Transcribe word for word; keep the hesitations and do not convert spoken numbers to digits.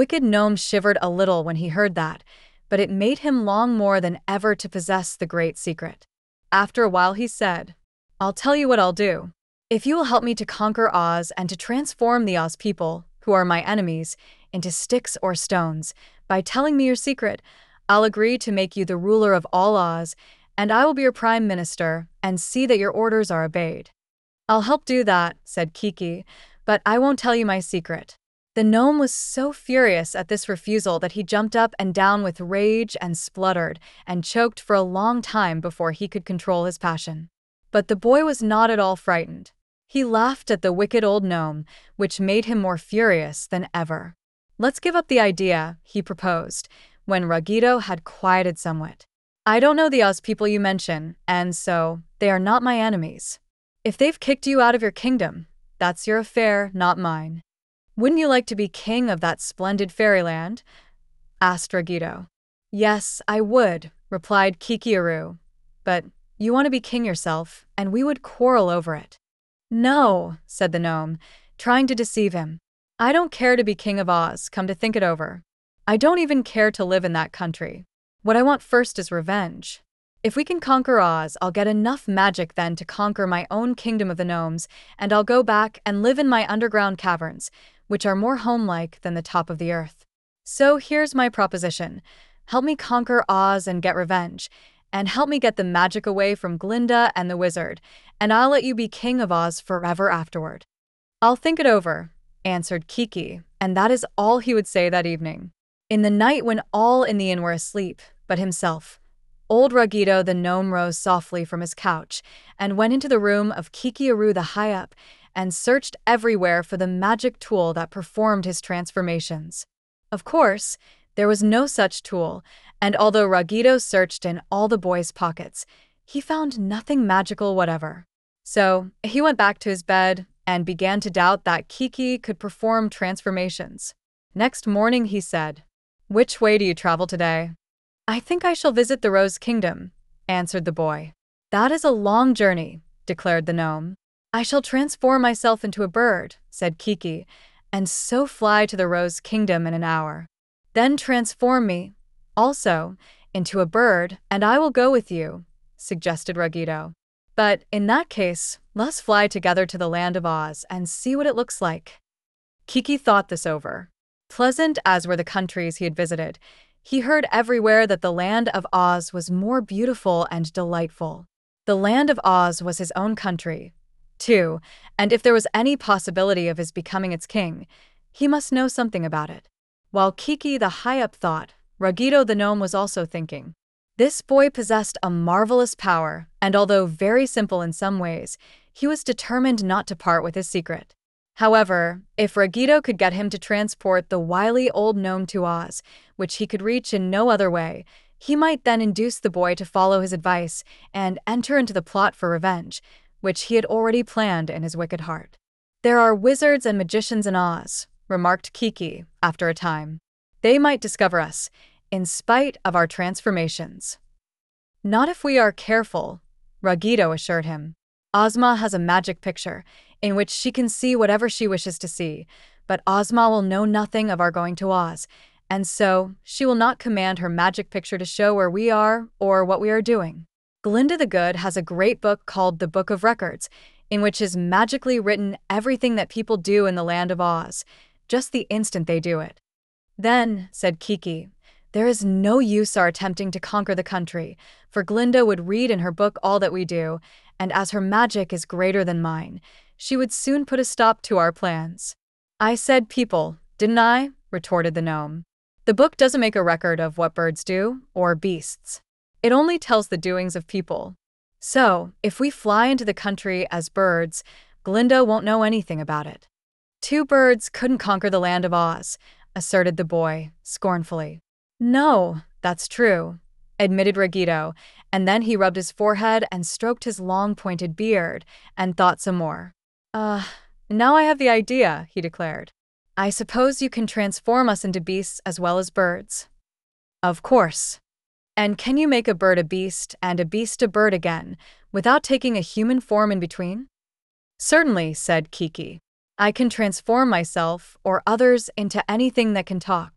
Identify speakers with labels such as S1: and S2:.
S1: Wicked Gnome shivered a little when he heard that, but it made him long more than ever to possess the great secret. After a while he said, "I'll tell you what I'll do. If you will help me to conquer Oz and to transform the Oz people, who are my enemies, into sticks or stones, by telling me your secret, I'll agree to make you the ruler of all Oz, and I will be your prime minister and see that your orders are obeyed." "I'll help do that," said Kiki, "but I won't tell you my secret." The gnome was so furious at this refusal that he jumped up and down with rage and spluttered and choked for a long time before he could control his passion. But the boy was not at all frightened. He laughed at the wicked old gnome, which made him more furious than ever. "Let's give up the idea," he proposed, when Ruggedo had quieted somewhat. "I don't know the Oz people you mention, and so they are not my enemies. If they've kicked you out of your kingdom, that's your affair, not mine. Wouldn't you like to be king of that splendid fairyland?" asked Ruggedo. "Yes, I would," replied Kiki-Aru. "But you want to be king yourself, and we would quarrel over it." "No," said the gnome, trying to deceive him. "I don't care to be king of Oz, come to think it over. I don't even care to live in that country. What I want first is revenge. If we can conquer Oz, I'll get enough magic then to conquer my own kingdom of the gnomes, and I'll go back and live in my underground caverns, which are more home-like than the top of the earth. So here's my proposition. Help me conquer Oz and get revenge, and help me get the magic away from Glinda and the wizard, and I'll let you be king of Oz forever afterward." "I'll think it over," answered Kiki, and that is all he would say that evening. In the night when all in the inn were asleep, but himself, old Ruggedo the gnome rose softly from his couch and went into the room of Kiki-Aru the High-Up and searched everywhere for the magic tool that performed his transformations. Of course, there was no such tool, and although Ruggedo searched in all the boy's pockets, he found nothing magical whatever. So he went back to his bed and began to doubt that Kiki could perform transformations. Next morning he said, "Which way do you travel today?" "I think I shall visit the Rose Kingdom," answered the boy. "That is a long journey," declared the gnome. "I shall transform myself into a bird," said Kiki, "and so fly to the Rose Kingdom in an hour. Then transform me, also, into a bird, and I will go with you," suggested Ruggedo. "But in that case, let's fly together to the Land of Oz and see what it looks like." Kiki thought this over. Pleasant as were the countries he had visited, he heard everywhere that the Land of Oz was more beautiful and delightful. The Land of Oz was his own country, too, and if there was any possibility of his becoming its king, he must know something about it. While Kiki the High-Up thought, Ruggedo the gnome was also thinking. This boy possessed a marvelous power, and although very simple in some ways, he was determined not to part with his secret. However, if Ruggedo could get him to transport the wily old gnome to Oz, which he could reach in no other way, he might then induce the boy to follow his advice and enter into the plot for revenge, which he had already planned in his wicked heart. "There are wizards and magicians in Oz," remarked Kiki after a time. "They might discover us, in spite of our transformations." "Not if we are careful," Ruggedo assured him. "Ozma has a magic picture, in which she can see whatever she wishes to see, but Ozma will know nothing of our going to Oz, and so she will not command her magic picture to show where we are or what we are doing. Glinda the Good has a great book called the Book of Records, in which is magically written everything that people do in the Land of Oz, just the instant they do it." "Then," said Kiki, "there is no use our attempting to conquer the country, for Glinda would read in her book all that we do, and as her magic is greater than mine, she would soon put a stop to our plans." "I said people, didn't I?" retorted the gnome. "The book doesn't make a record of what birds do, or beasts. It only tells the doings of people. So, if we fly into the country as birds, Glinda won't know anything about it." "Two birds couldn't conquer the Land of Oz," asserted the boy, scornfully. "No, that's true," admitted Ruggedo, and then he rubbed his forehead and stroked his long pointed beard, and thought some more. Uh, now I have the idea," he declared. "I suppose you can transform us into beasts as well as birds?" "Of course." "And can you make a bird a beast and a beast a bird again, without taking a human form in between?" "Certainly," said Kiki. "I can transform myself or others into anything that can talk."